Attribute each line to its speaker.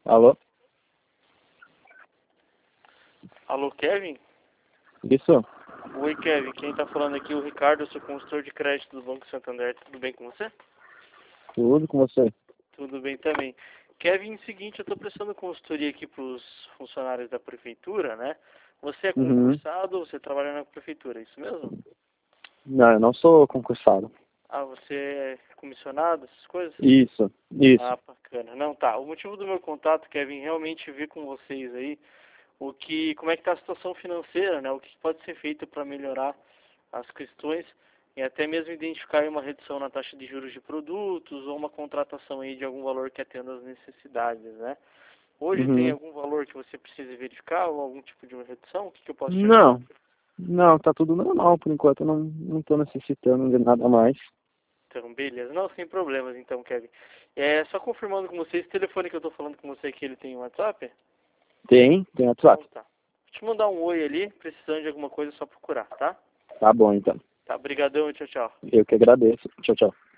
Speaker 1: Alô?
Speaker 2: Alô, Kevin?
Speaker 1: Isso?
Speaker 2: Oi, Kevin. Quem tá falando aqui é o Ricardo, eu sou consultor de crédito do Banco Santander. Tudo bem com você?
Speaker 1: Tudo com você?
Speaker 2: Tudo bem também. Kevin, seguinte, eu tô prestando consultoria aqui pros funcionários da prefeitura, né? Você é
Speaker 1: Uhum.
Speaker 2: concursado ou você trabalha na prefeitura, é isso mesmo?
Speaker 1: Não, eu não sou concursado.
Speaker 2: Ah, você é comissionado, essas coisas?
Speaker 1: Isso, isso.
Speaker 2: Ah, bacana. Não, tá. O motivo do meu contato, Kevin, realmente ver com vocês aí como é que está a situação financeira, né? O que pode ser feito para melhorar as questões e até mesmo identificar aí uma redução na taxa de juros de produtos ou uma contratação aí de algum valor que atenda às necessidades, né? Hoje tem
Speaker 1: Uhum.
Speaker 2: algum valor que você precisa verificar ou algum tipo de uma redução? O que eu posso te ajudar?
Speaker 1: Não, não, tá tudo normal por enquanto. Eu não tô necessitando de nada mais.
Speaker 2: Então, beleza. Não, sem problemas então, Kevin. É, só confirmando com você, esse telefone que eu estou falando com você aqui, ele tem WhatsApp?
Speaker 1: Tem
Speaker 2: Então
Speaker 1: WhatsApp.
Speaker 2: tá. Vou te mandar um oi ali, precisando de alguma coisa é só procurar, tá?
Speaker 1: Tá bom, então.
Speaker 2: Tá, brigadão e tchau, tchau.
Speaker 1: Eu que agradeço. Tchau, tchau.